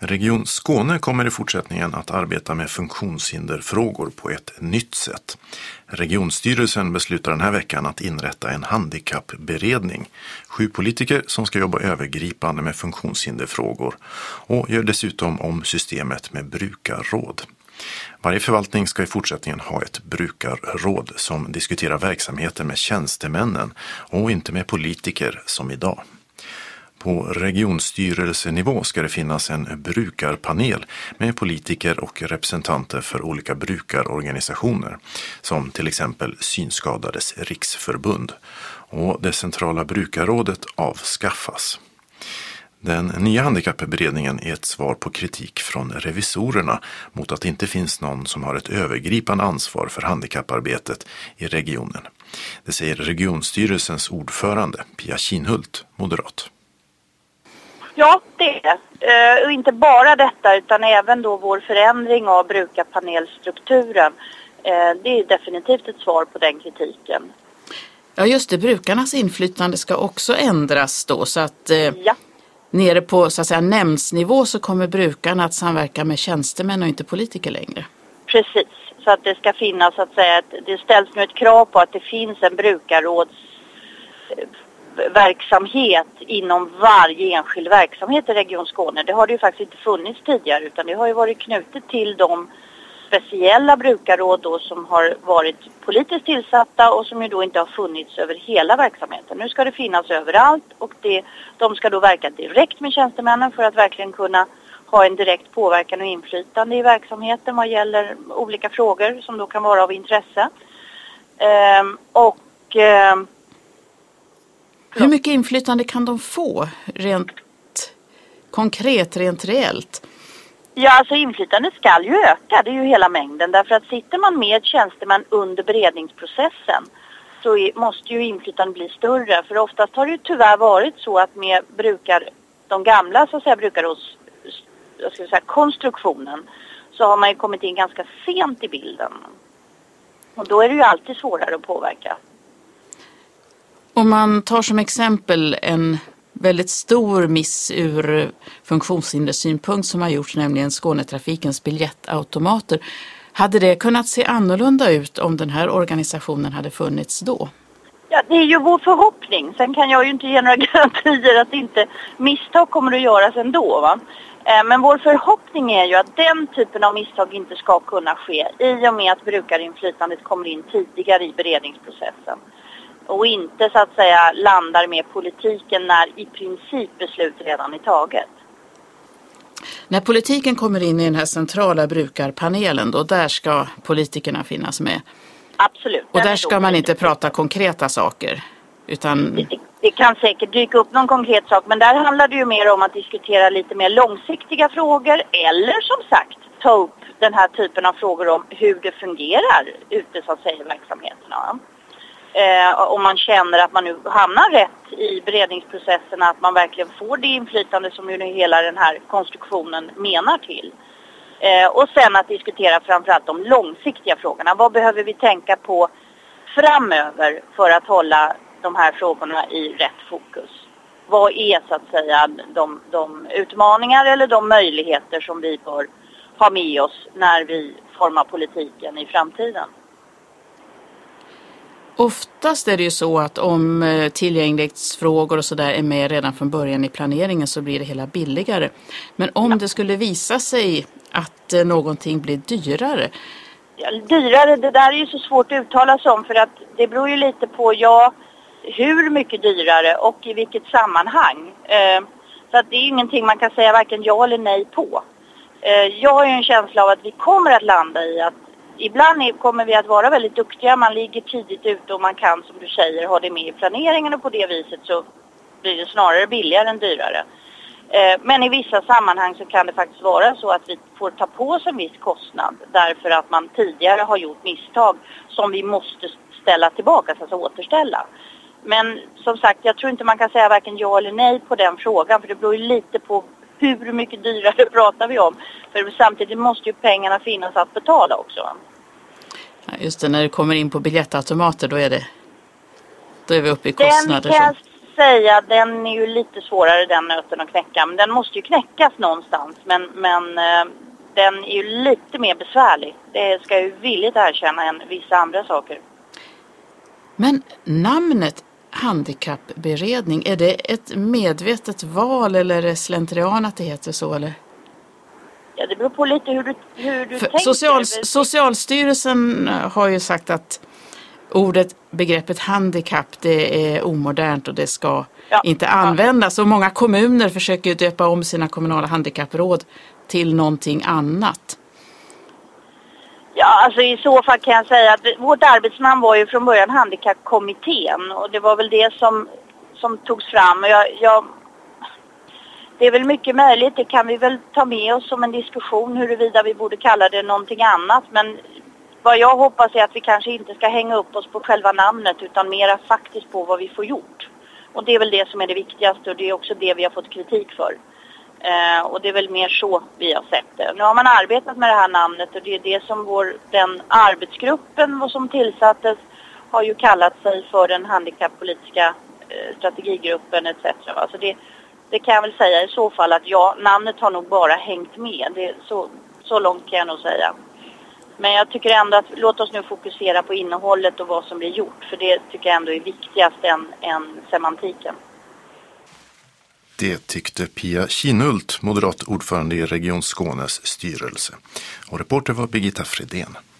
Region Skåne kommer i fortsättningen att arbeta med funktionshinderfrågor på ett nytt sätt. Regionstyrelsen beslutar den här veckan att inrätta en handikappberedning. 7 politiker som ska jobba övergripande med funktionshinderfrågor och gör dessutom om systemet med brukarråd. Varje förvaltning ska i fortsättningen ha ett brukarråd som diskuterar verksamheten med tjänstemännen och inte med politiker som idag. På regionstyrelsenivå ska det finnas en brukarpanel med politiker och representanter för olika brukarorganisationer, som till exempel Synskadades riksförbund. Och det centrala brukarrådet avskaffas. Den nya handikappberedningen är ett svar på kritik från revisorerna mot att det inte finns någon som har ett övergripande ansvar för handikapparbetet i regionen. Det säger regionstyrelsens ordförande Pia Kinhult, moderat. Ja, det är det. Och inte bara detta utan även då vår förändring av brukarpanelstrukturen. Det är definitivt ett svar på den kritiken. Ja, just det. Brukarnas inflytande ska också ändras då så att Ja. nere på så att säga nämndsnivå så kommer brukarna att samverka med tjänstemän och inte politiker längre. Precis, så att det ska finnas så att säga, det ställs nu ett krav på att det finns en brukarrådsverksamhet inom varje enskild verksamhet i Region Skåne. Det har det ju faktiskt inte funnits tidigare utan det har ju varit knutet till de speciella brukarråd då som har varit politiskt tillsatta och som ju då inte har funnits över hela verksamheten. Nu ska det finnas överallt och de ska då verka direkt med tjänstemännen för att verkligen kunna ha en direkt påverkan och inflytande i verksamheten vad gäller olika frågor som då kan vara av intresse. Hur mycket inflytande kan de få rent konkret, rent reellt? Ja, alltså inflytandet ska ju öka, det är ju hela mängden. Därför att sitter man med tjänstemän under beredningsprocessen så måste ju inflytandet bli större. För oftast har det ju tyvärr varit så att med de gamla så att säga konstruktionen så har man ju kommit in ganska sent i bilden. Och då är det ju alltid svårare att påverka. Om man tar som exempel en väldigt stor miss ur funktionshindersynpunkt som har gjorts, nämligen Skånetrafikens biljettautomater. Hade det kunnat se annorlunda ut om den här organisationen hade funnits då? Ja, det är ju vår förhoppning. Sen kan jag ju inte ge några garantier att inte misstag kommer att göras ändå, va? Men vår förhoppning är ju att den typen av misstag inte ska kunna ske i och med att brukarinflytandet kommer in tidigare i beredningsprocessen. Och inte så att säga landar med politiken när i princip beslut redan är taget. När politiken kommer in i den här centrala brukarpanelen då, där ska politikerna finnas med. Absolut. Och där ska man inte prata konkreta saker. Utan... Det kan säkert dyka upp någon konkret sak, men där handlar det ju mer om att diskutera lite mer långsiktiga frågor eller som sagt ta upp den här typen av frågor om hur det fungerar ute så att säga i verksamheterna. Om man känner att man nu hamnar rätt i beredningsprocessen, att man verkligen får det inflytande som ju hela den här konstruktionen menar till. Och sen att diskutera framförallt de långsiktiga frågorna. Vad behöver vi tänka på framöver för att hålla de här frågorna i rätt fokus? Vad är så att säga de utmaningar eller de möjligheter som vi bör ha med oss när vi formar politiken i framtiden? Oftast är det ju så att om tillgänglighetsfrågor och sådär är med redan från början i planeringen så blir det hela billigare. Men om det skulle visa sig att någonting blir dyrare? Ja, dyrare, det där är ju så svårt att uttala sig om för att det beror ju lite på hur mycket dyrare och i vilket sammanhang. Så att det är ingenting man kan säga varken ja eller nej på. Jag har ju en känsla av att vi kommer att landa i att ibland kommer vi att vara väldigt duktiga, man ligger tidigt ute och man kan som du säger ha det med i planeringen och på det viset så blir det snarare billigare än dyrare. Men i vissa sammanhang så kan det faktiskt vara så att vi får ta på oss en viss kostnad därför att man tidigare har gjort misstag som vi måste ställa tillbaka, alltså återställa. Men som sagt, jag tror inte man kan säga varken ja eller nej på den frågan för det beror ju lite på hur mycket dyrare pratar vi om. För samtidigt måste ju pengarna finnas att betala också. Ja, just det, när det kommer in på biljettautomater då är vi uppe i kostnader. Den kan jag säga, den är ju lite svårare den nöten att knäcka. Men den måste ju knäckas någonstans. Men den är ju lite mer besvärlig. Det ska jag ju villigt erkänna än vissa andra saker. Men namnet handikappberedning, är det ett medvetet val eller är det slentrian att det heter så, eller? Ja, det beror på lite hur du tänker. Socialstyrelsen har ju sagt att begreppet handikapp, det är omodernt och det ska inte användas. Och många kommuner försöker döpa om sina kommunala handikappråd till någonting annat. Ja, alltså i så fall kan jag säga att vårt arbetsnamn var ju från början handikappkommittén. Och det var väl det som togs fram. Det är väl mycket möjligt, det kan vi väl ta med oss som en diskussion huruvida vi borde kalla det någonting annat. Men vad jag hoppas är att vi kanske inte ska hänga upp oss på själva namnet utan mera faktiskt på vad vi får gjort. Och det är väl det som är det viktigaste och det är också det vi har fått kritik för. Och det är väl mer så vi har sett det. Nu har man arbetat med det här namnet och det är det som den arbetsgruppen som tillsattes har ju kallat sig för den handikapppolitiska strategigruppen etc. Alltså det kan jag väl säga i så fall att namnet har nog bara hängt med. Det är så långt kan jag nog säga. Men jag tycker ändå att låt oss nu fokusera på innehållet och vad som blir gjort. För det tycker jag ändå är viktigast än semantiken. Det tyckte Pia Kinhult, moderat ordförande i Region Skånes styrelse. Och reporter var Birgitta Fredén.